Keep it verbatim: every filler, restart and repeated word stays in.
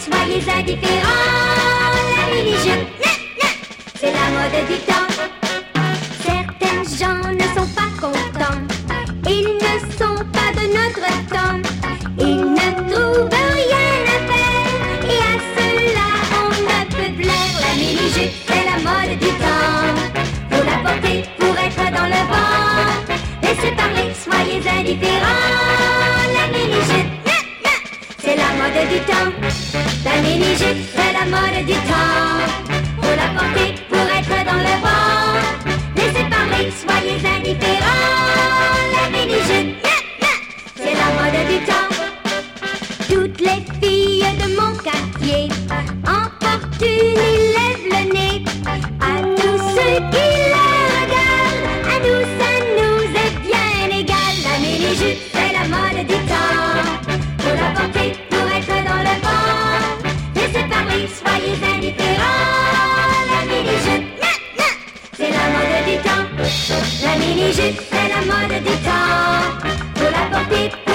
soyez indifférents. La mini-jupe, c'est la mode du temps. Certains gens ne sont pas contents. Ils ne sont pas de notre temps. Ils ne trouvent rien à faire. Et à cela on ne peut plaire. La mini-jupe, c'est la mode du temps. Faut la porter pour être dans le vent. Laissez parler, soyez indifférents. La mini-jupe, c'est la mode du temps. La mini-jupe, c'est la mode du temps. Faut la porter pour être dans le vent. Laissez parler, soyez indifférents. La mini-jupe, c'est la mode du temps. Toutes les filles de mon quartier en portent une, ils lèvent le nez. À tous ceux qui la regardent, à nous ça nous est bien égal. La mini-jupe, c'est la mode du temps. Faut la porter pour être dans le vent. Laissez parler, soyez indifférents. La mini-jupe, c'est la mode du temps. La mini-jupe, c'est la mode du temps. Faut la porter pour